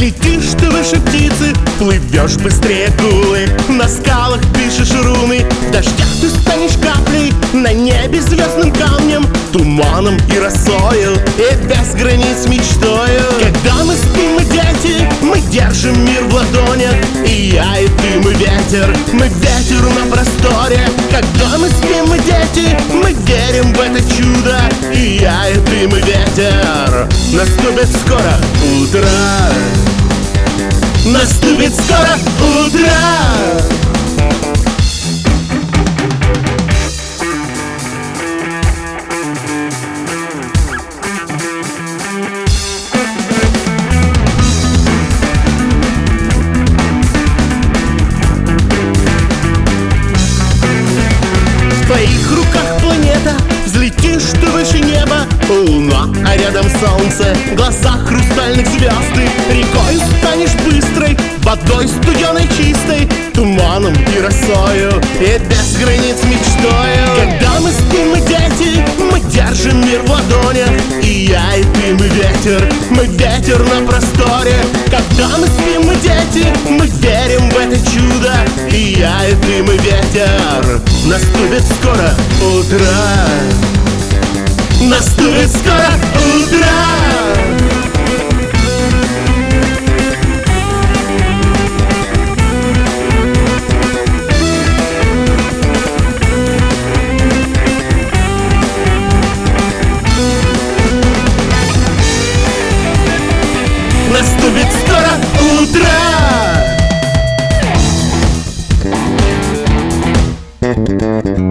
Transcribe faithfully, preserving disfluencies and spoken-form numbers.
Взлетишь ты выше птицы, плывешь быстрее акулы, на скалах пишешь руны, в дождях ты станешь каплей, на небе звездным камнем, туманом и росою, и без границ мечтою. Когда мы спим, мы дети, мы держим мир в ладонях, и я, и ты, мы ветер, мы ветер на просторе. Когда мы спим, мы дети, мы верим в это чудо, и я, и ты, мы ветер. Наступит скоро утро, наступит скоро утро. В твоих руках планета, взлетишь ты выше неба, луна, а рядом солнце, в глазах хрустальных звезд. Ты рекой станешь быстрой, водой студеной чистой, туманом и росою, и без границ мечтою. Когда мы спим, мы дети, мы держим мир в ладонях, и я, и ты, мы ветер, мы ветер на просторе. Когда мы спим, мы дети, мы верим в это чудо, и я, и ты, мы ветер. Наступит скоро утро, наступит скоро утро. Наступит скоро утро.